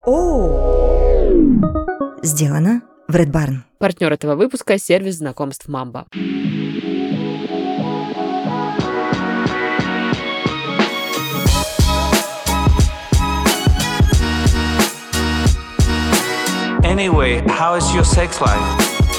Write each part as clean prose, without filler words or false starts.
Сделано в Red Barn. Партнер этого выпуска — сервис знакомств Mamba. Anyway, how is your sex life?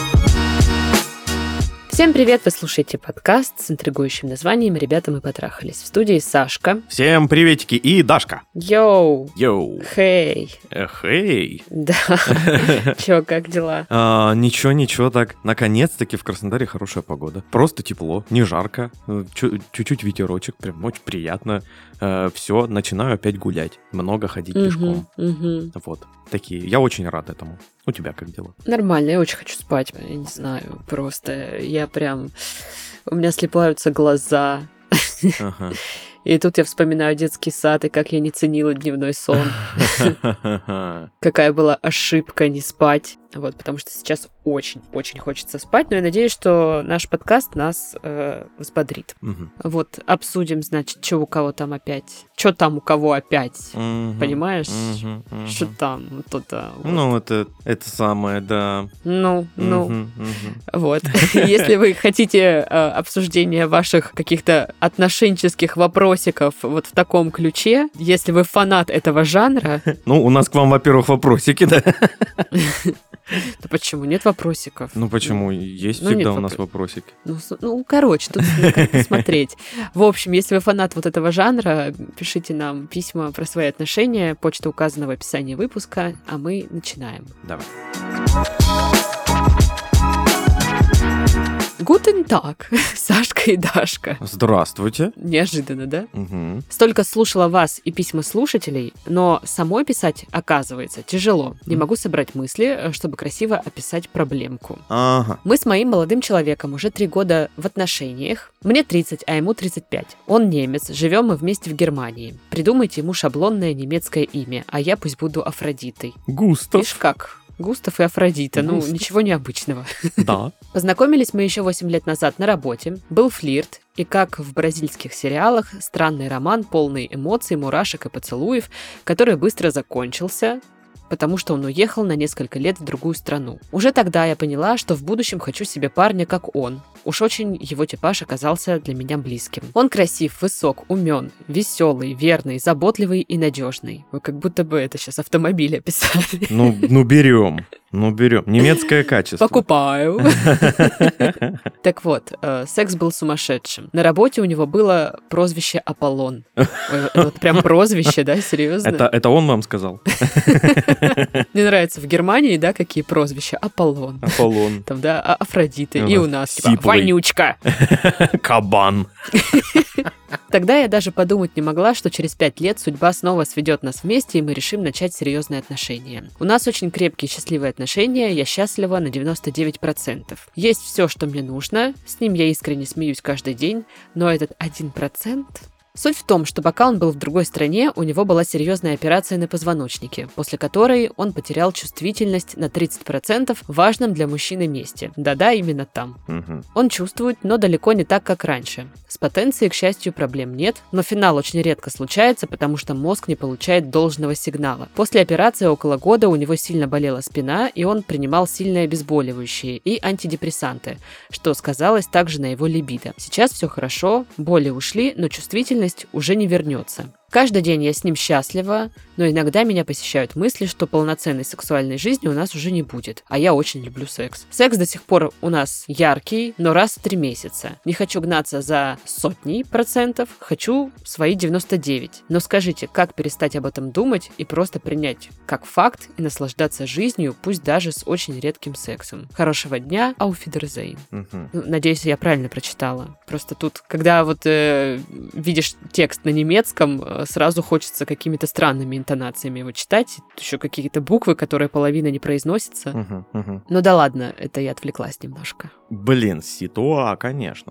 Всем привет! Вы слушаете подкаст с интригующим названием «Ребята, мы потрахались». В студии Сашка. Всем приветики и Дашка. Йоу! Йоу! Хей! Хей! Да. Чё, как дела? Ничего, так. Наконец-таки в Краснодаре хорошая погода. Просто тепло, не жарко. Чуть-чуть ветерочек, прям очень приятно. Все, начинаю опять гулять. Много ходить пешком. Вот, такие. Я очень рад этому. У тебя как дела? Нормально, я очень хочу спать. Я не знаю, просто я прям... У меня слипаются глаза. Ага. И тут я вспоминаю детский сад, и как я не ценила дневной сон. Какая была ошибка не спать. Вот, потому что сейчас очень-очень хочется спать, но я надеюсь, что наш подкаст нас взбодрит. Вот, обсудим, значит, что у кого там опять. Что там у кого опять, понимаешь? Что там, то-то. Вот. Ну, это самое, да. Ну. Вот. Если вы хотите обсуждения ваших каких-то отношенческих вопросиков вот в таком ключе, если вы фанат этого жанра... Ну, у нас к вам, во-первых, вопросики, да? Да почему? Нет вопросиков. Ну почему? Есть всегда у нас вопросики. Короче, тут как посмотреть. В общем, если вы фанат вот этого жанра, пишите нам письма про свои отношения. Почта указана в описании выпуска, а мы начинаем. Давай. Guten Tag, Сашка и Дашка. Здравствуйте. Неожиданно, да? Угу. Столько слушала вас и письма слушателей, но самой писать, оказывается, тяжело. Не могу собрать мысли, чтобы красиво описать проблемку. Ага. Мы с моим молодым человеком уже 3 года в отношениях. Мне 30, а ему 35. Он немец, живем мы вместе в Германии. Придумайте ему шаблонное немецкое имя, а я пусть буду Афродитой. Густав. Видишь как? Густав и Афродита. Густав. Ничего необычного. Да. Познакомились мы еще 8 лет назад на работе. Был флирт. И как в бразильских сериалах, странный роман, полный эмоций, мурашек и поцелуев, который быстро закончился, потому что он уехал на несколько лет в другую страну. Уже тогда я поняла, что в будущем хочу себе парня, как он. Уж очень его типаж оказался для меня близким. Он красив, высок, умен, веселый, верный, заботливый и надежный. Вы как будто бы это сейчас автомобиль описали. Ну берем. Немецкое качество. Покупаю. Так вот, секс был сумасшедшим. На работе у него было прозвище Аполлон. Вот прям прозвище, да, серьезно? Это он вам сказал? Мне нравится в Германии, да, какие прозвища? Аполлон. Там, да, Афродита. И у нас, типа, Вонючка. Кабан. Тогда я даже подумать не могла, что через 5 лет судьба снова сведет нас вместе, и мы решим начать серьезные отношения. У нас очень крепкие, счастливые отношения, я счастлива на 99%. Есть все, что мне нужно, с ним я искренне смеюсь каждый день, но этот 1%... Суть в том, что пока он был в другой стране, у него была серьезная операция на позвоночнике, после которой он потерял чувствительность на 30% в важном для мужчины месте. Да-да, именно там. Он чувствует, но далеко не так, как раньше. С потенцией, к счастью, проблем нет, но финал очень редко случается, потому что мозг не получает должного сигнала. После операции около года у него сильно болела спина, и он принимал сильные обезболивающие и антидепрессанты, что сказалось также на его либидо. Сейчас все хорошо, боли ушли, но чувствительность уже не вернется. Каждый день я с ним счастлива, но иногда меня посещают мысли, что полноценной сексуальной жизни у нас уже не будет, а я очень люблю секс. Секс до сих пор у нас яркий, но раз в 3 месяца. Не хочу гнаться за 100%, хочу свои 99. Но скажите, как перестать об этом думать и просто принять как факт и наслаждаться жизнью, пусть даже с очень редким сексом. Хорошего дня, auf Wiedersehen. Надеюсь, я правильно прочитала. Просто тут, когда вот видишь текст на немецком, сразу хочется какими-то странными интонациями его читать. Еще какие-то буквы, которые половина не произносится. Ну да ладно, это я отвлеклась немножко. Блин, конечно.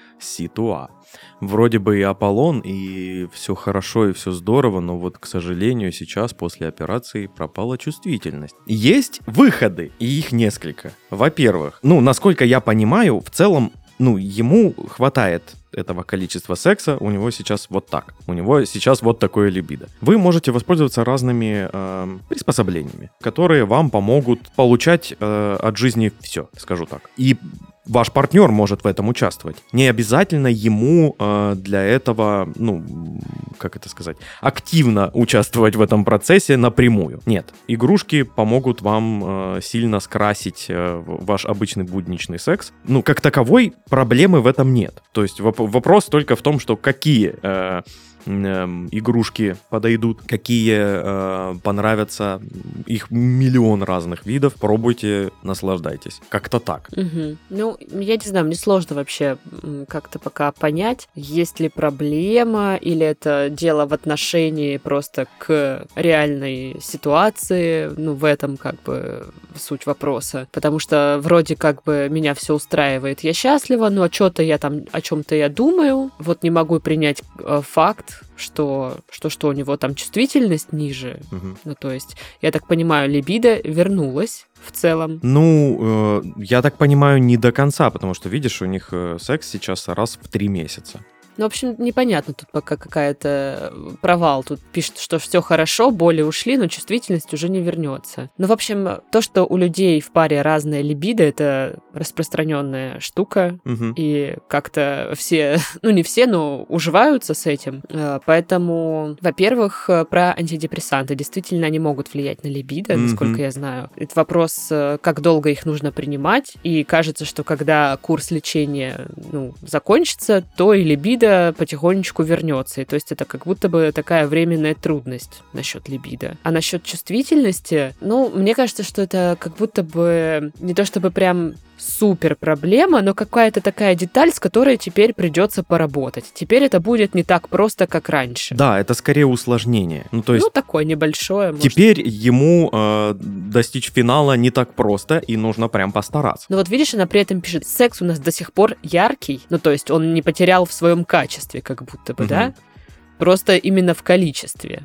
Вроде бы и Аполлон, и все хорошо, и все здорово, но вот, к сожалению, сейчас после операции пропала чувствительность. Есть выходы, и их несколько. Во-первых, насколько я понимаю, в целом, ему хватает этого количества секса у него сейчас вот так. У него сейчас вот такое либидо. Вы можете воспользоваться разными приспособлениями, которые вам помогут получать от жизни все, скажу так. И ваш партнер может в этом участвовать. Не обязательно ему для этого, как это сказать, активно участвовать в этом процессе напрямую. Нет. Игрушки помогут вам сильно скрасить ваш обычный будничный секс. Как таковой проблемы в этом нет. То есть вопрос только в том, что какие игрушки подойдут, какие понравятся, их миллион разных видов, пробуйте, наслаждайтесь. Как-то так. Угу. Я не знаю, мне сложно вообще как-то пока понять, есть ли проблема, или это дело в отношении просто к реальной ситуации, в этом как бы суть вопроса, потому что вроде как бы меня все устраивает, я счастлива, но что-то я там, о чем-то я думаю, вот не могу принять факт, что у него там чувствительность ниже. Угу. То есть, я так понимаю, либидо вернулась в целом. Я так понимаю, не до конца, потому что, видишь, у них секс сейчас раз в 3 месяца. В общем, непонятно, тут пока какая-то провал. Тут пишет, что все хорошо, боли ушли, но чувствительность уже не вернется. В общем, то, что у людей в паре разная либидо, это распространенная штука, и как-то все, не все, но уживаются с этим. Поэтому, во-первых, про антидепрессанты. Действительно, они могут влиять на либидо, насколько я знаю. Это вопрос, как долго их нужно принимать, и кажется, что когда курс лечения, закончится, то и либидо потихонечку вернется. И то есть это как будто бы такая временная трудность насчет либидо. А насчет чувствительности, мне кажется, что это как будто бы не то чтобы прям супер проблема, но какая-то такая деталь, с которой теперь придется поработать. Теперь это будет не так просто, как раньше. Да, это скорее усложнение. То есть такое небольшое. Теперь ему достичь финала не так просто, и нужно прям постараться. Видишь, она при этом пишет, секс у нас до сих пор яркий, то есть он не потерял в своем качестве, как будто бы, да? Просто именно в количестве.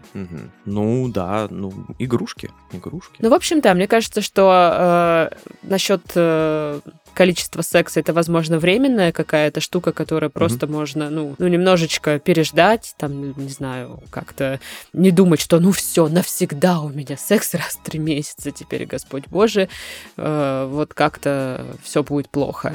Да, игрушки. В общем-то, мне кажется, что насчет количества секса это, возможно, временная какая-то штука, которая просто можно, немножечко переждать, там, не знаю, как-то не думать, что, все, навсегда у меня секс раз в 3 месяца, теперь, Господь Боже, вот как-то все будет плохо.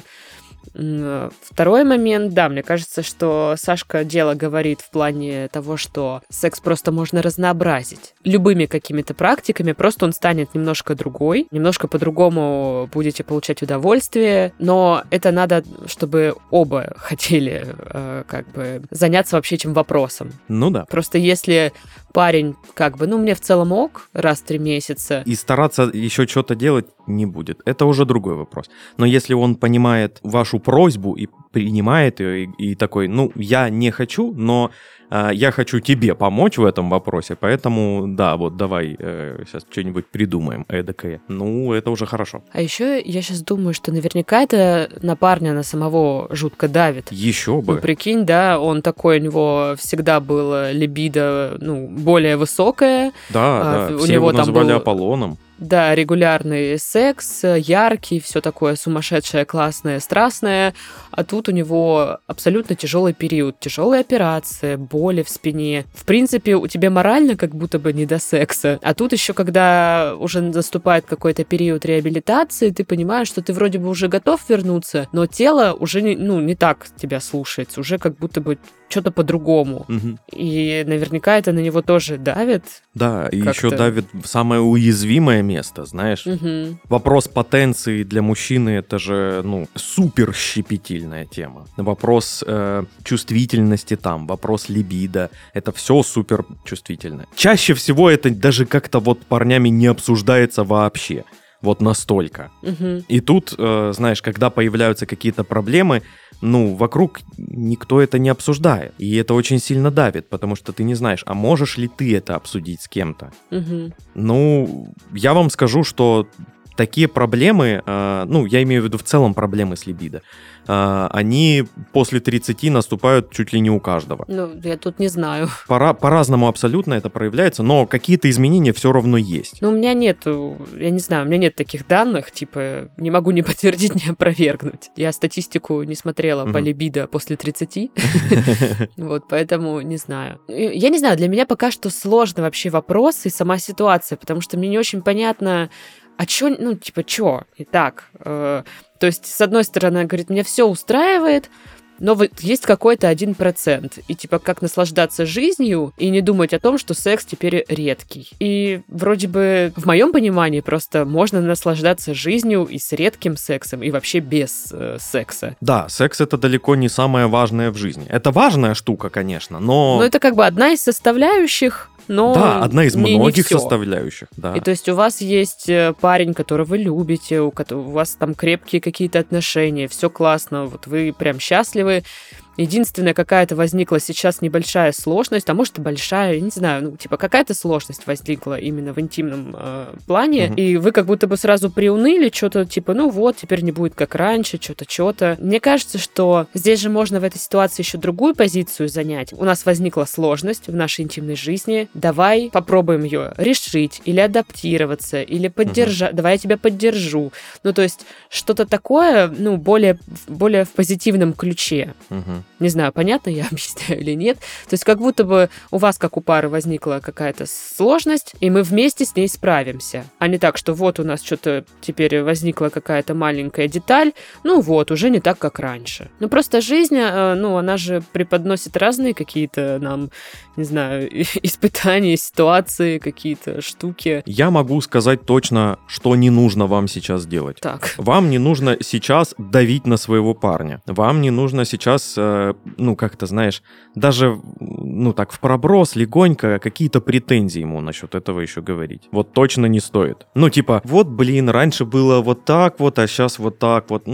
Второй момент, да, мне кажется, что Сашка дело говорит в плане того, что секс просто можно разнообразить любыми какими-то практиками, просто он станет немножко другой, немножко по-другому будете получать удовольствие, но это надо, чтобы оба хотели заняться вообще этим вопросом. Да. Просто если парень мне в целом ок, раз в 3 месяца. И стараться еще что-то делать не будет. Это уже другой вопрос. Но если он понимает вашу просьбу и принимает ее, и такой, я не хочу, но я хочу тебе помочь в этом вопросе, поэтому, да, давай сейчас что-нибудь придумаем эдакое. Это уже хорошо. А еще я сейчас думаю, что наверняка это на парня, на самого жутко давит. Еще бы. Прикинь, да, он такой, у него всегда было либидо, более высокое. Да, у все него его назвали был... Аполлоном. Да, регулярный секс, яркий, все такое сумасшедшее, классное, страстное. А тут у него абсолютно тяжелый период, тяжелые операции, боли в спине. В принципе, у тебя морально как будто бы не до секса. А тут еще, когда уже наступает какой-то период реабилитации, ты понимаешь, что ты вроде бы уже готов вернуться, но тело уже не так тебя слушается, уже как будто бы что-то по-другому. И наверняка это на него тоже давит. Да, и еще давит в самое уязвимое место, знаешь. Вопрос потенции для мужчины — это же, супер щепетильная тема. Вопрос чувствительности там, вопрос либидо — это все супер чувствительно. Чаще всего это даже как-то парнями не обсуждается вообще. Настолько. И тут, знаешь, когда появляются какие-то проблемы, вокруг никто это не обсуждает. И это очень сильно давит, потому что ты не знаешь, а можешь ли ты это обсудить с кем-то? Я вам скажу, что такие проблемы, я имею в виду в целом проблемы с либидо, они после 30 наступают чуть ли не у каждого. Я тут не знаю. По-разному абсолютно это проявляется, но какие-то изменения все равно есть. У меня нету, я не знаю, у меня нет таких данных, типа, не могу ни подтвердить, ни опровергнуть. Я статистику не смотрела по либидо после 30, вот, поэтому не знаю. Я не знаю, для меня пока что сложный вообще вопрос и сама ситуация, потому что мне не очень понятно, а чё, чё? Итак, то есть, с одной стороны, говорит, меня все устраивает, но вот есть какой-то 1%. И типа как наслаждаться жизнью и не думать о том, что секс теперь редкий. И вроде бы в моем понимании просто можно наслаждаться жизнью и с редким сексом, и вообще без секса. Да, секс это далеко не самое важное в жизни. Это важная штука, конечно, но... Но это как бы одна из составляющих, но да, одна из многих не составляющих, да. И то есть у вас есть парень, которого вы любите, у вас там крепкие какие-то отношения, все классно, вот вы прям счастливы. Единственная какая-то возникла сейчас небольшая сложность, а может и большая, я не знаю, какая-то сложность возникла именно в интимном плане, и вы как будто бы сразу приуныли, что-то типа, теперь не будет как раньше, что-то. Мне кажется, что здесь же можно в этой ситуации еще другую позицию занять. У нас возникла сложность в нашей интимной жизни, давай попробуем ее решить, или адаптироваться, или поддержать, давай я тебя поддержу. То есть что-то такое, более в позитивном ключе. Не знаю, понятно я объясняю или нет. То есть как будто бы у вас, как у пары, возникла какая-то сложность, и мы вместе с ней справимся. А не так, что вот у нас что-то теперь возникла какая-то маленькая деталь, уже не так, как раньше. Просто жизнь, она же преподносит разные какие-то нам, не знаю, испытания, ситуации, какие-то штуки. Я могу сказать точно, что не нужно вам сейчас делать. Так. Вам не нужно сейчас давить на своего парня. Вам не нужно сейчас, как-то, знаешь, даже, так, в проброс легонько какие-то претензии ему насчет этого еще говорить. Вот точно не стоит. Раньше было вот так вот, а сейчас вот так вот,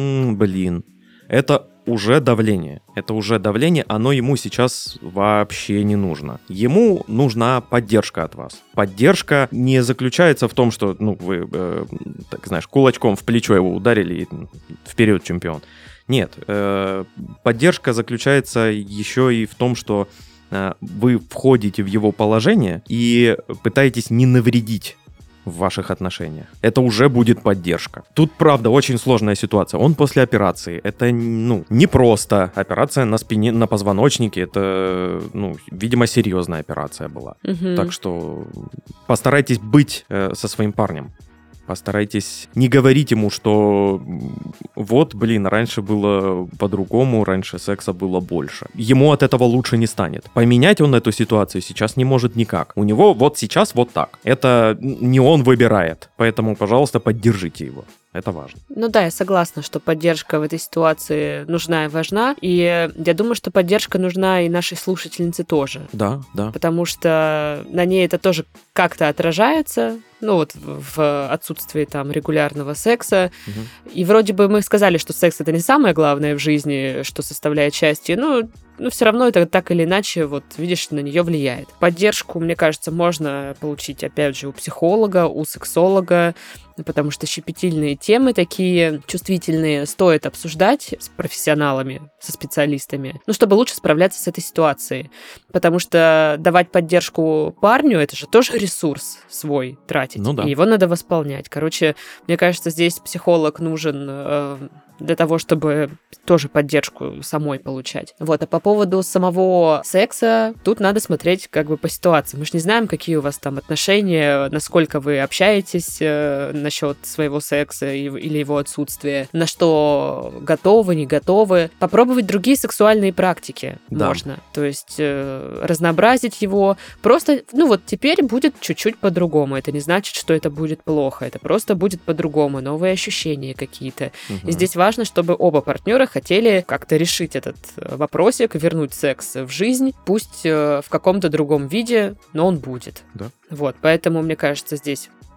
Это уже давление. Это уже давление, оно ему сейчас вообще не нужно. Ему нужна поддержка от вас. Поддержка не заключается в том, что, вы, так знаешь, кулачком в плечо его ударили и вперед, чемпион. Нет, поддержка заключается еще и в том, что вы входите в его положение и пытаетесь не навредить в ваших отношениях. Это уже будет поддержка. Тут, правда, очень сложная ситуация. Он после операции. Это, не просто. Операция на спине, на позвоночнике. Это, видимо, серьезная операция была. Так что постарайтесь быть со своим парнем. Постарайтесь не говорить ему, что раньше было по-другому, раньше секса было больше. Ему от этого лучше не станет. Поменять он эту ситуацию сейчас не может никак. У него вот сейчас вот так. Это не он выбирает. Поэтому, пожалуйста, поддержите его. Это важно. Я согласна, что поддержка в этой ситуации нужна и важна. И я думаю, что поддержка нужна и нашей слушательнице тоже. Да. Потому что на ней это тоже как-то отражается. В отсутствии там регулярного секса. И вроде бы мы сказали, что секс — это не самое главное в жизни, что составляет счастье, но все равно это так или иначе, видишь, на нее влияет. Поддержку, мне кажется, можно получить, опять же, у психолога, у сексолога, потому что щепетильные темы такие чувствительные стоит обсуждать с профессионалами, со специалистами, чтобы лучше справляться с этой ситуацией. Потому что давать поддержку парню — это же тоже ресурс свой тратить. Да. И его надо восполнять. Короче, мне кажется, здесь психолог нужен для того, чтобы тоже поддержку самой получать. А по поводу самого секса, тут надо смотреть по ситуации. Мы же не знаем, какие у вас там отношения, насколько вы общаетесь насчет своего секса или его отсутствия, на что готовы, не готовы. Попробовать другие сексуальные практики можно. То есть разнообразить его. Просто, теперь будет чуть-чуть по-другому. Это не значит, что это будет плохо. Это просто будет по-другому. Новые ощущения какие-то. И здесь важно, чтобы оба партнера хотели как-то решить этот вопросик, вернуть секс в жизнь, пусть в каком-то другом виде, но он будет. Да. Поэтому, мне кажется, здесь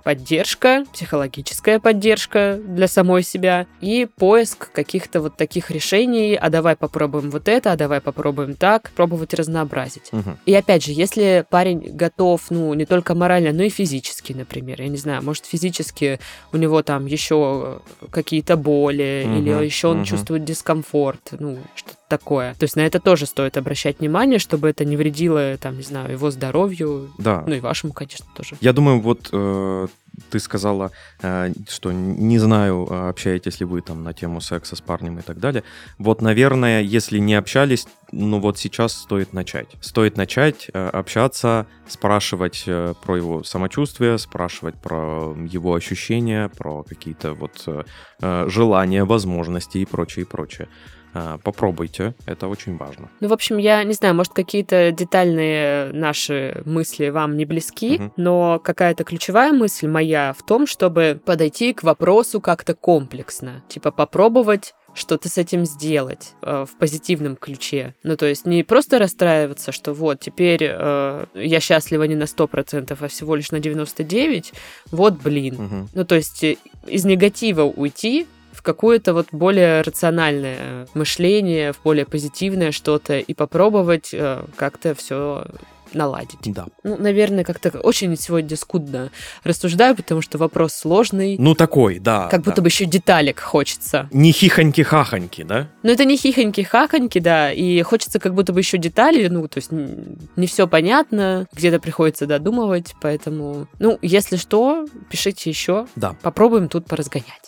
поддержка, психологическая поддержка для самой себя и поиск каких-то вот таких решений, а давай попробуем вот это, а давай попробуем так, пробовать разнообразить. И опять же, если парень готов, не только морально, но и физически, например, я не знаю, может, физически у него там еще какие-то боли, или еще он чувствует дискомфорт, что-то такое. То есть на это тоже стоит обращать внимание, чтобы это не вредило, там, не знаю, его здоровью, да. И вашему, конечно, тоже. Я думаю, вот ты сказала, что не знаю, общаетесь ли вы там на тему секса с парнем и так далее. Вот, наверное, если не общались, вот сейчас стоит начать. Стоит начать общаться, спрашивать про его самочувствие, спрашивать про его ощущения, про какие-то вот желания, возможности и прочее, и прочее. Попробуйте, это очень важно. В общем, я не знаю, может, какие-то детальные наши мысли вам не близки, но какая-то ключевая мысль моя в том, чтобы подойти к вопросу как-то комплексно. Типа попробовать что-то с этим сделать в позитивном ключе. То есть не просто расстраиваться, что вот, теперь я счастлива не на 100%, а всего лишь на 99%, вот блин. То есть из негатива уйти в какое-то вот более рациональное мышление, в более позитивное что-то и попробовать как-то все наладить. Да. Наверное, как-то очень сегодня скудно рассуждаю, потому что вопрос сложный. Такой, да. Как будто бы еще деталек хочется. Не хихоньки-хахоньки, да? Это не хихоньки-хахоньки, да, и хочется как будто бы еще детали, то есть не все понятно, где-то приходится додумывать, поэтому, если что, пишите еще. Да. Попробуем тут поразгонять.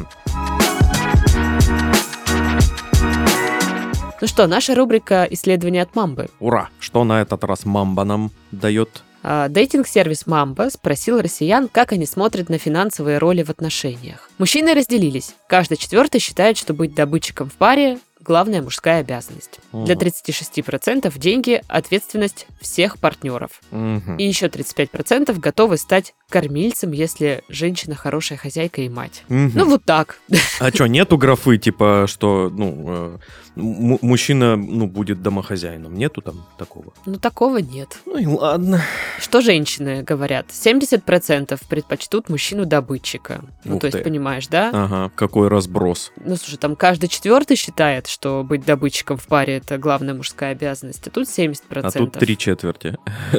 Что, наша рубрика «Исследования от Мамбы». Ура! Что на этот раз Мамба нам дает? Дейтинг-сервис Мамба спросил россиян, как они смотрят на финансовые роли в отношениях. Мужчины разделились. Каждый четвертый считает, что быть добытчиком в паре – главная мужская обязанность. Для 36% деньги – ответственность всех партнеров. И еще 35% готовы стать кормильцем, если женщина хорошая хозяйка и мать. Вот так. А что, нету графы, типа, что, мужчина, будет домохозяином? Нету там такого? Такого нет. И ладно. Что женщины говорят? 70% предпочтут мужчину-добытчика. То есть, понимаешь, да? Ага, какой разброс. Слушай, там каждый четвертый считает, что быть добытчиком в паре – это главная мужская обязанность, а тут 70%. А тут 3/4.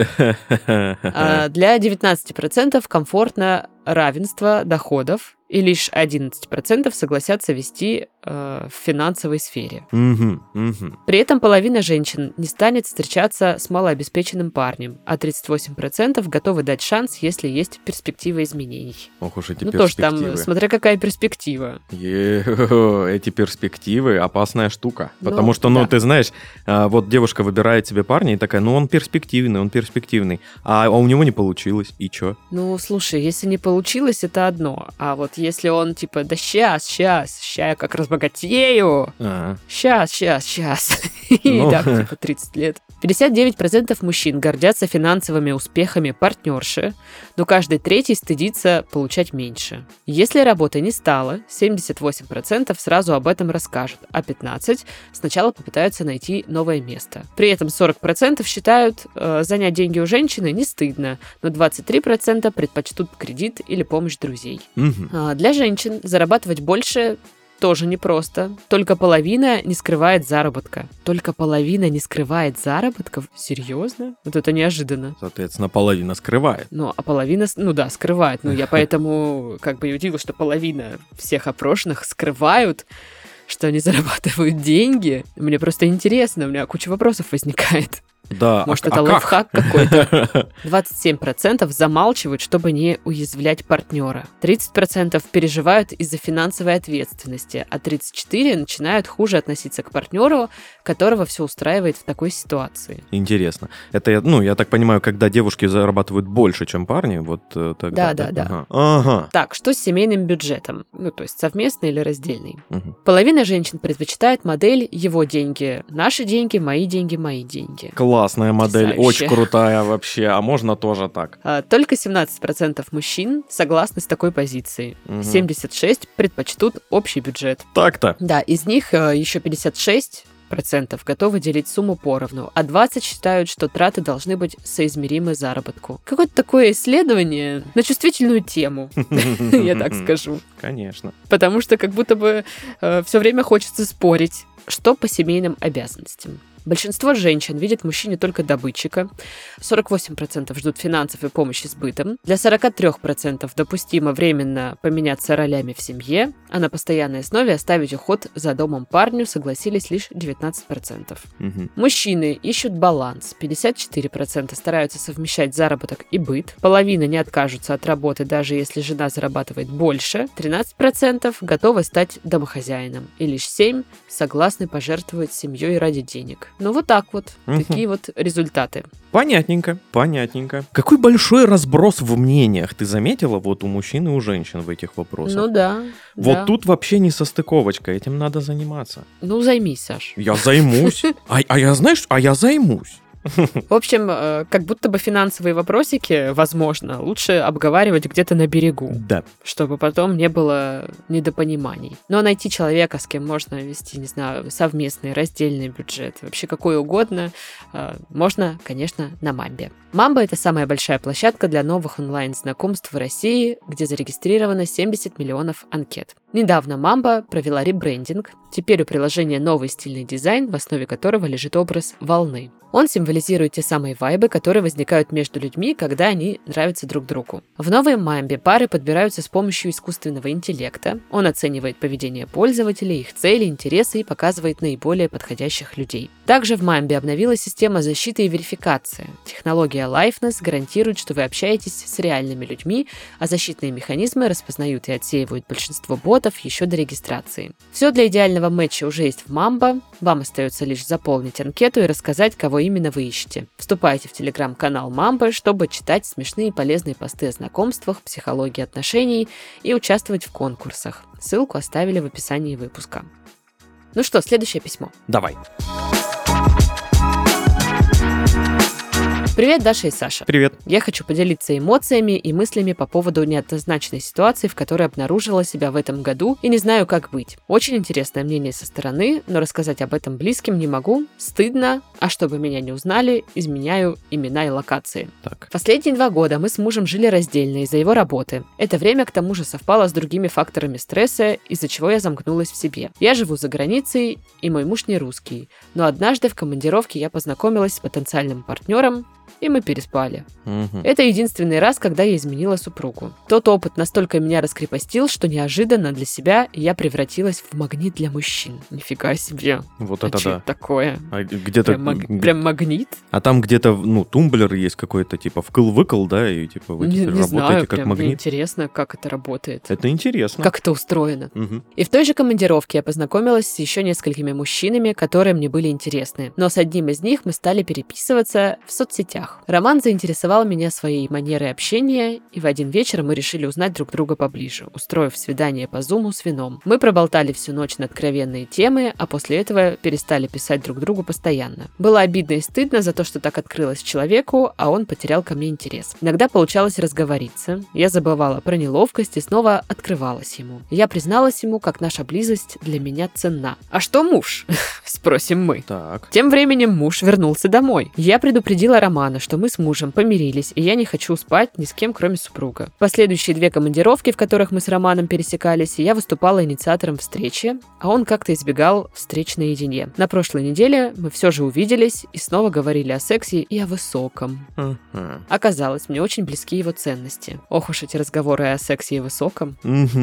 Для 19% комфортно равенство доходов, и лишь 11% согласятся вести в финансовой сфере. При этом половина женщин не станет встречаться с малообеспеченным парнем, а 38% готовы дать шанс, если есть перспектива изменений. Ох уж эти перспективы. Тоже там, смотря какая перспектива. Эти перспективы опасная штука. Потому что, ты знаешь, вот девушка выбирает себе парня и такая, он перспективный, а у него не получилось, и чё? Слушай, если не получилось, это одно, а вот если он типа, да щас я как разбогатею, щас. И так, типа 30 лет. 59% мужчин гордятся финансовыми успехами партнерши, но каждый третий стыдится получать меньше. Если работы не стало, 78% сразу об этом расскажут, а 15% сначала попытаются найти новое место. При этом 40% считают, занять деньги у женщины не стыдно, но 23% предпочтут кредит или помощь друзей. Для женщин зарабатывать больше тоже непросто. Только половина не скрывает заработка. Только половина не скрывает заработков? Серьезно? Вот это неожиданно. Соответственно, половина скрывает. А половина, скрывает. Я поэтому и удивилась, что половина всех опрошенных скрывают, что они зарабатывают деньги. Мне просто интересно, у меня куча вопросов возникает. Да, может, это лайфхак какой-то? 27% замалчивают, чтобы не уязвлять партнера. 30% переживают из-за финансовой ответственности, а 34% начинают хуже относиться к партнеру, которого все устраивает в такой ситуации. Интересно. Это, я так понимаю, когда девушки зарабатывают больше, чем парни, вот тогда... Да. Ага. Так, что с семейным бюджетом? То есть совместный или раздельный? Половина женщин предпочитает модель «его деньги, наши деньги, мои деньги». Классная модель, очень крутая вообще, а можно тоже так. Только 17% мужчин согласны с такой позицией. 76% предпочтут общий бюджет. Так-то. Да, из них еще 56% 40% готовы делить сумму поровну, а 20% считают, что траты должны быть соизмеримы заработку. Какое-то такое исследование на чувствительную тему, я так скажу. Конечно. Потому что как будто бы все время хочется спорить, что по семейным обязанностям. Большинство женщин видят в мужчине только добытчика, 48% ждут финансов и помощи с бытом, для 43% допустимо временно поменяться ролями в семье, а на постоянной основе оставить уход за домом парню согласились лишь 19%. Мужчины ищут баланс, 54% стараются совмещать заработок и быт, половина не откажутся от работы, даже если жена зарабатывает больше, 13% готовы стать домохозяином, и лишь 7% согласны пожертвовать семьей ради денег. Ну вот так вот, такие вот результаты. Понятненько. Какой большой разброс в мнениях ты заметила вот у мужчин и у женщин в этих вопросах? Ну да. Вот тут вообще не состыковочка, этим надо заниматься. Ну займись, Саш. Я займусь. Я займусь. В общем, как будто бы финансовые вопросики, возможно, лучше обговаривать где-то на берегу. Да. Чтобы потом не было недопониманий. Но найти человека, с кем можно вести, не знаю, совместный, раздельный бюджет, вообще какой угодно, можно, конечно, на Мамбе. Мамба — это самая большая площадка для новых онлайн-знакомств в России, где зарегистрировано 70 миллионов анкет. Недавно Мамба провела ребрендинг. Теперь у приложения новый стильный дизайн, в основе которого лежит образ волны. Он символизирует те самые вайбы, которые возникают между людьми, когда они нравятся друг другу. В новой Мамбе пары подбираются с помощью искусственного интеллекта. Он оценивает поведение пользователей, их цели, интересы и показывает наиболее подходящих людей. Также в Мамбе обновилась система защиты и верификации. Технология Liveness гарантирует, что вы общаетесь с реальными людьми, а защитные механизмы распознают и отсеивают большинство ботов еще до регистрации. Все для идеального матча уже есть в Мамба. Вам остается лишь заполнить анкету и рассказать, кого именно вы ищете. Вступайте в телеграм-канал Мамбы, чтобы читать смешные и полезные посты о знакомствах, психологии отношений и участвовать в конкурсах. Ссылку оставили в описании выпуска. Ну что, следующее письмо. Давай. Привет, Даша и Саша. Привет. Я хочу поделиться эмоциями и мыслями по поводу неоднозначной ситуации, в которой обнаружила себя в этом году и не знаю, как быть. Очень интересное мнение со стороны, но рассказать об этом близким не могу. Стыдно, а чтобы меня не узнали, изменяю имена и локации. Так. Последние 2 года мы с мужем жили раздельно из-за его работы. Это время, к тому же, совпало с другими факторами стресса, из-за чего я замкнулась в себе. Я живу за границей, и мой муж не русский. Но однажды в командировке я познакомилась с потенциальным партнером, и мы переспали. Это единственный раз, когда я изменила супругу. Тот опыт настолько меня раскрепостил, что неожиданно для себя я превратилась в магнит для мужчин. Нифига себе. Вот А это что да. это такое? А где-то... Прям магнит? А там где-то, тумблер есть какой-то, типа, вкл-выкл, да, и типа вы теперь Не работаете знаю, как прям мне магнит. интересно, как это работает. Это интересно. Как это устроено. Мгм. И в той же командировке я познакомилась с еще несколькими мужчинами, которые мне были интересны. Но с одним из них мы стали переписываться в соцсетях. Роман заинтересовал меня своей манерой общения, и в один вечер мы решили узнать друг друга поближе, устроив свидание по зуму с вином. Мы проболтали всю ночь на откровенные темы, а после этого перестали писать друг другу постоянно. Было обидно и стыдно за то, что так открылась человеку, а он потерял ко мне интерес. Иногда получалось разговориться. Я забывала про неловкость и снова открывалась ему. Я призналась ему, как наша близость для меня ценна. «А что муж?» – спросим мы. Так. Тем временем муж вернулся домой. Я предупредила Романа, что мы с мужем помирились, и я не хочу спать ни с кем, кроме супруга. Последующие 2 командировки, в которых мы с Романом пересекались, я выступала инициатором встречи, а он как-то избегал встреч наедине. На прошлой неделе мы все же увиделись и снова говорили о сексе и о высоком. Оказалось, мне очень близки его ценности. Ох уж эти разговоры о сексе и высоком.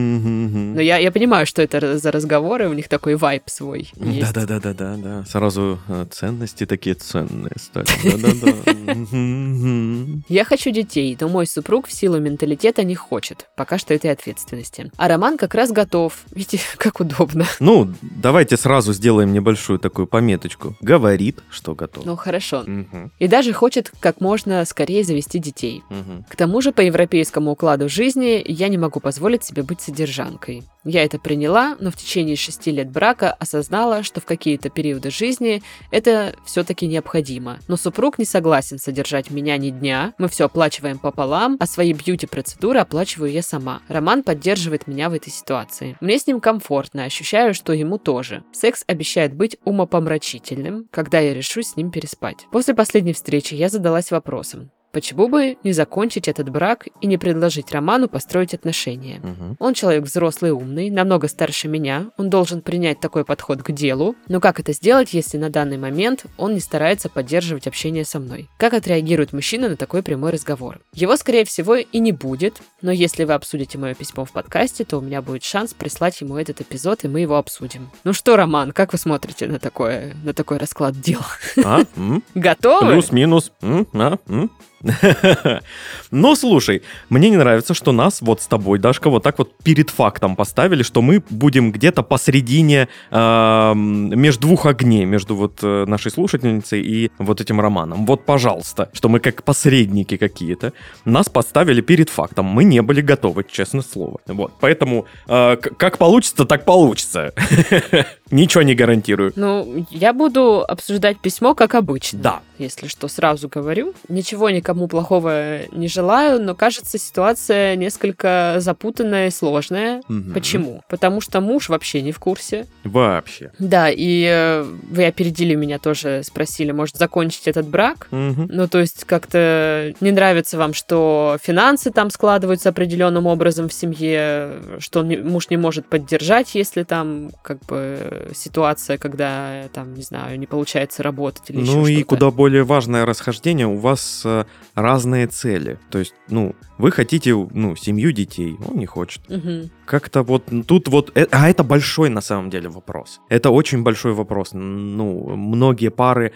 Но я понимаю, что это за разговоры, у них такой вайб свой есть. Да. Сразу ценности такие ценные стали. Да-да-да. Я хочу детей, но мой супруг в силу менталитета не хочет. Пока что этой ответственности. А Роман как раз готов. Видите, как удобно. Давайте сразу сделаем небольшую такую пометочку. Говорит, что готов. Ну, хорошо. Мгм. И даже хочет как можно скорее завести детей. Мгм. К тому же, по европейскому укладу жизни я не могу позволить себе быть содержанкой. Я это приняла, но в течение 6 лет брака осознала, что в какие-то периоды жизни это все-таки необходимо. Но супруг не согласен содержать меня ни дня, мы все оплачиваем пополам, а свои бьюти-процедуры оплачиваю я сама. Роман поддерживает меня в этой ситуации. Мне с ним комфортно, ощущаю, что ему тоже. Секс обещает быть умопомрачительным, когда я решусь с ним переспать. После последней встречи я задалась вопросом: почему бы не закончить этот брак и не предложить Роману построить отношения? Он человек взрослый, умный, намного старше меня, он должен принять такой подход к делу, но как это сделать, если на данный момент он не старается поддерживать общение со мной? Как отреагирует мужчина на такой прямой разговор? Его, скорее всего, и не будет, но если вы обсудите мое письмо в подкасте, то у меня будет шанс прислать ему этот эпизод, и мы его обсудим. Ну что, Роман, как вы смотрите на такой расклад дел? Готовы? Плюс-минус. Но слушай, мне не нравится, что нас вот с тобой, Дашка, вот так вот перед фактом поставили, что мы будем где-то посередине между двух огней, между вот нашей слушательницей и вот этим Романом. Вот, пожалуйста, что мы как посредники какие-то. Нас поставили перед фактом. Мы не были готовы, честное слово. Вот, поэтому как получится, так получится. Ничего не гарантирую. Ну, я буду обсуждать письмо, как обычно. Да. Если что, сразу говорю. Ничего никому плохого не желаю, но кажется, ситуация несколько запутанная и сложная. Почему? Потому что муж вообще не в курсе. Вообще. Да, и вы опередили меня тоже, спросили, может, закончить этот брак? Ну, то есть как-то не нравится вам, что финансы там складываются определенным образом в семье, что муж не может поддержать, если там как бы ситуация, когда там, не знаю, не получается работать или еще что-то. Ну и куда более важное расхождение, у вас разные цели. То есть, вы хотите, семью, детей, он не хочет. Как-то вот тут вот... А это большой на самом деле вопрос. Это очень большой вопрос. Многие пары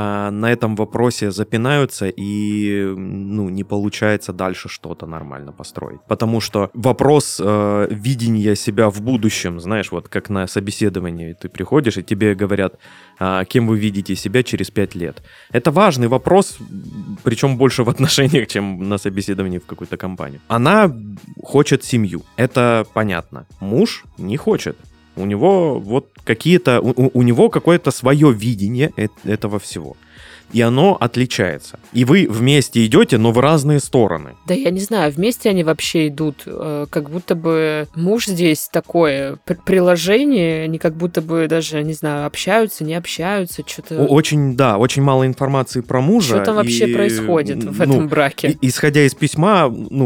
на этом вопросе запинаются и, не получается дальше что-то нормально построить. Потому что вопрос видения себя в будущем, знаешь, вот как на собеседовании ты приходишь, и тебе говорят, кем вы видите себя через 5 лет. Это важный вопрос, причем больше в отношениях, чем на собеседовании в какую-то компанию. Она хочет семью, это понятно. Муж не хочет. У него вот какие-то, у него какое-то свое видение этого всего. И оно отличается. И вы вместе идете, но в разные стороны. Да я не знаю, вместе они вообще идут, как будто бы муж здесь такое приложение, они как будто бы даже, не знаю, общаются, не общаются, что-то... Очень мало информации про мужа. Что там вообще происходит в этом браке? Исходя из письма,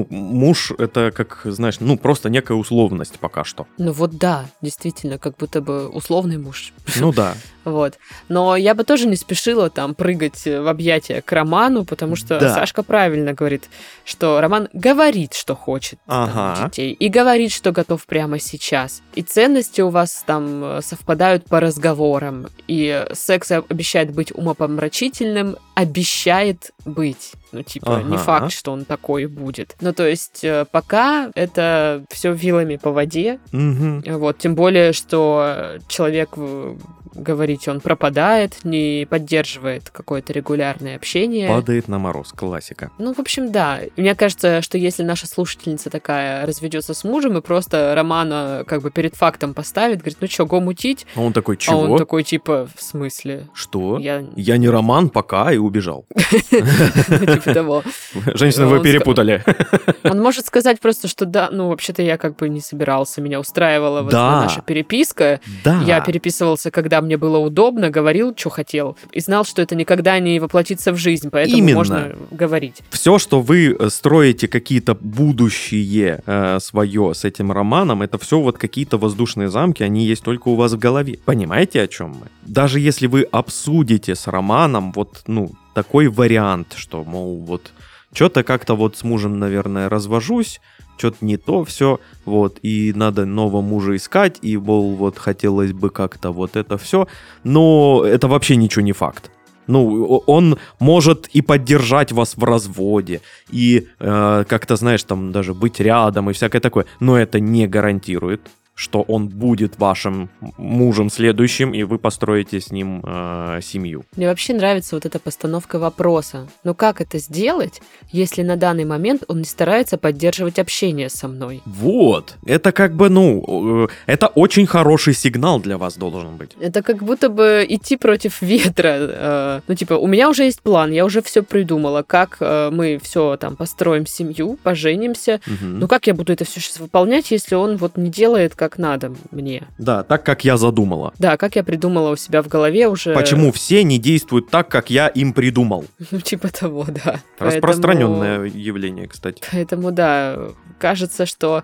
муж это, как, знаешь, просто некая условность пока что. Ну вот да, действительно, как будто бы условный муж. Ну да. Вот. Но я бы тоже не спешила там прыгать в объятия к Роману, потому что Сашка правильно говорит, что Роман говорит, что хочет детей, и говорит, что готов прямо сейчас. И ценности у вас там совпадают по разговорам, и секс обещает быть умопомрачительным, обещает быть. Не факт, что он такой будет. То есть пока это все вилами по воде. Вот, тем более, что человек, говорите, он пропадает, не поддерживает какое-то регулярное общение. Падает на мороз, классика. В общем, да. Мне кажется, что если наша слушательница такая разведется с мужем и просто Романа как бы перед фактом поставит, говорит, го мутить? А он такой, чего? А он такой, типа, в смысле? Что? Я не Роман, пока, и убежал. Того. Женщина, вы перепутали. Он может сказать просто, что да, вообще-то я как бы не собирался, меня устраивала наша переписка. Да. Я переписывался, когда мне было удобно, говорил, что хотел, и знал, что это никогда не воплотится в жизнь, поэтому можно говорить. Все, что вы строите какие-то будущее свое с этим романом, это все вот какие-то воздушные замки, они есть только у вас в голове. Понимаете, о чем мы? Даже если вы обсудите с Романом такой вариант, что, мол, вот что-то как-то вот с мужем, наверное, развожусь, что-то не то все, вот, и надо нового мужа искать, и, мол, вот хотелось бы как-то вот это все, но это вообще ничего не факт. Он может и поддержать вас в разводе, и как-то, знаешь, там даже быть рядом и всякое такое, но это не гарантирует что он будет вашим мужем следующим, и вы построите с ним семью. Мне вообще нравится вот эта постановка вопроса. Но как это сделать, если на данный момент он не старается поддерживать общение со мной? Вот. Это как бы, это очень хороший сигнал для вас должен быть. Это как будто бы идти против ветра. У меня уже есть план, я уже все придумала, как мы все там построим семью, поженимся. Ну как я буду это все сейчас выполнять, если он вот не делает как надо мне? Да, так, как я задумала. Да, как я придумала у себя в голове уже. Почему все не действуют так, как я им придумал? Типа того, да. Распространенное явление, кстати. Поэтому, да, кажется, что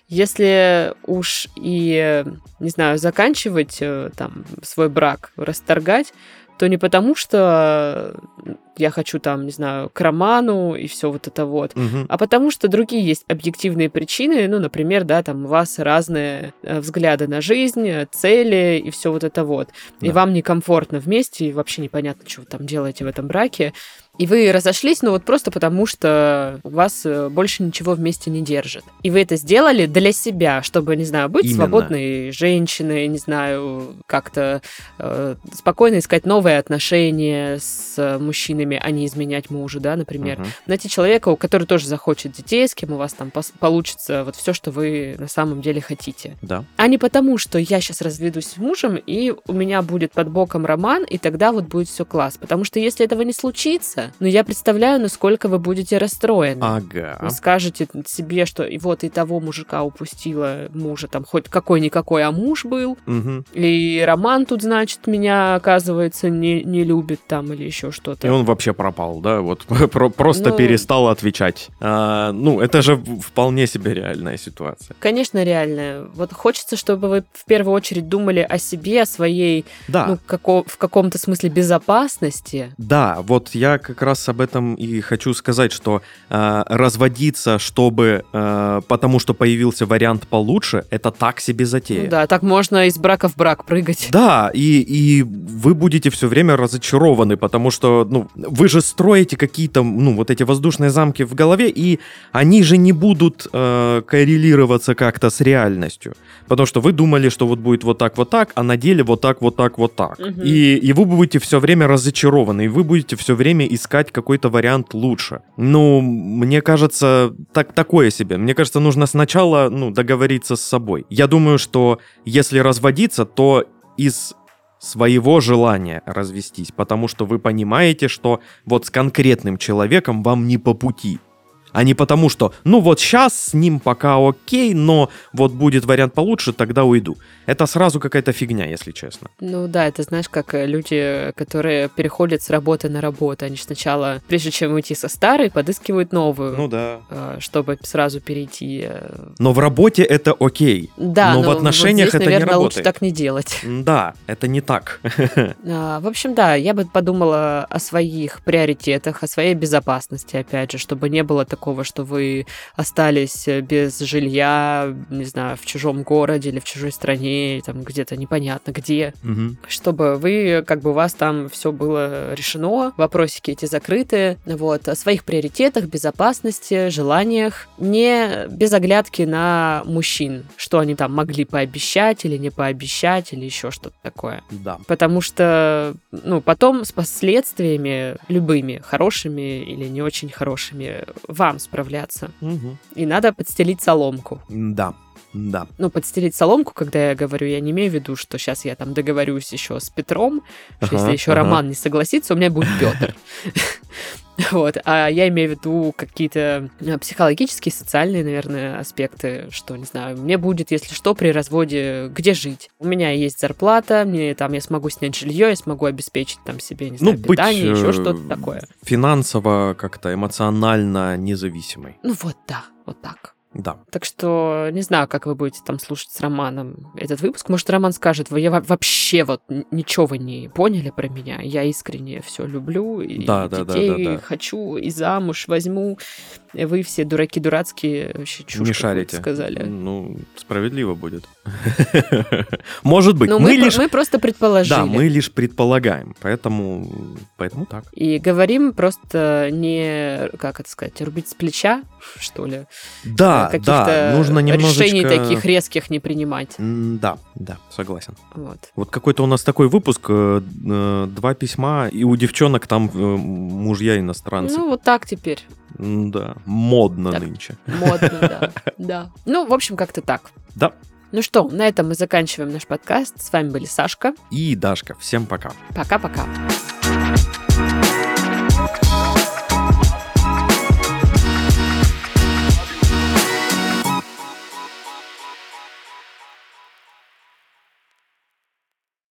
если уж и, не знаю, заканчивать там свой брак, расторгать, то не потому, что я хочу там, не знаю, к роману и все вот это вот, а потому что другие есть объективные причины, например, да, там у вас разные взгляды на жизнь, цели и все вот это вот. Да. И вам некомфортно вместе, и вообще непонятно, что вы там делаете в этом браке. И вы разошлись, просто потому, что у вас больше ничего вместе не держит. И вы это сделали для себя, чтобы, не знаю, быть свободной женщиной, не знаю, как-то спокойно искать новые отношения с мужчинами, а не изменять мужу, да, например. Найти человека, который тоже захочет детей, с кем у вас там получится вот все, что вы на самом деле хотите. Да. А не потому, что я сейчас разведусь с мужем, и у меня будет под боком роман, и тогда вот будет все класс. Потому что если этого не случится, я представляю, насколько вы будете расстроены. Ага. Вы скажете себе, что и того мужика упустила мужа, там хоть какой-никакой, а муж был. И Роман тут, значит, меня, оказывается, не любит там или еще что-то. И он вообще пропал, да? Вот просто перестал отвечать. Это же вполне себе реальная ситуация. Конечно, реальная. Вот хочется, чтобы вы в первую очередь думали о себе, о своей, в каком-то смысле безопасности. Да, вот я как раз об этом и хочу сказать, что разводиться, потому что появился вариант получше, это так себе затея. Да, так можно из брака в брак прыгать. Да, и вы будете все время разочарованы, потому что, вы же строите какие-то, вот эти воздушные замки в голове, и они же не будут коррелироваться как-то с реальностью. Потому что вы думали, что вот будет вот так, а на деле вот так. И вы будете все время разочарованы, и вы будете все время искать какой-то вариант лучше. Мне кажется, такое себе. Мне кажется, нужно сначала, договориться с собой. Я думаю, что если разводиться, то из своего желания развестись, потому что вы понимаете, что вот с конкретным человеком вам не по пути. А не потому, что, сейчас с ним пока окей, но вот будет вариант получше, тогда уйду. Это сразу какая-то фигня, если честно. Да, это знаешь, как люди, которые переходят с работы на работу. Они сначала, прежде чем уйти со старой, подыскивают новую. Да. Чтобы сразу перейти. Но в работе это окей. Да, но в отношениях вот здесь, это наверное, не работает. лучше так не делать. Да, это не так. В общем, да, я бы подумала о своих приоритетах, о своей безопасности, опять же, чтобы не было такого, что вы остались без жилья, не знаю, в чужом городе или в чужой стране, там где-то непонятно где, чтобы вы, у вас там все было решено, вопросики эти закрыты, о своих приоритетах, безопасности, желаниях, не без оглядки на мужчин, что они там могли пообещать или не пообещать, или еще что-то такое. Да. Потому что, потом с последствиями, любыми, хорошими или не очень хорошими, вам справляться. И надо подстелить соломку. Да. Подстелить соломку, когда я говорю, я не имею в виду, что сейчас я там договорюсь еще с Петром, что если еще Роман не согласится, у меня будет Петр. А я имею в виду какие-то психологические, социальные, наверное, аспекты, что, не знаю, мне будет, если что, при разводе где жить. У меня есть зарплата, я смогу снять жилье, я смогу обеспечить там себе, не знаю, питание, еще что-то такое. Финансово, как-то эмоционально независимой. Вот так. Да. Так что не знаю, как вы будете там слушать с Романом этот выпуск. Может, Роман скажет, я вообще ничего вы не поняли про меня. Я искренне все люблю, и детей хочу, и замуж возьму. вы все дураки дурацкие, вообще чушь Не какую-то шарите. сказали. Ну, справедливо будет. Может быть. Ну, мы просто предположили. Да, мы лишь предполагаем, поэтому так. И говорим просто не, как это сказать, рубить с плеча, что ли? Да, каких-то нужно немножечко... решений таких резких не принимать. Да, согласен. Вот. Вот какой-то у нас такой выпуск, 2 письма, и у девчонок там мужья иностранцы. Ну, вот так теперь. Да, модно Так. нынче. Модно, да. Ну, в общем, как-то так. Да. Ну что, на этом мы заканчиваем наш подкаст. С вами были Сашка. И Дашка. Всем пока. Пока-пока.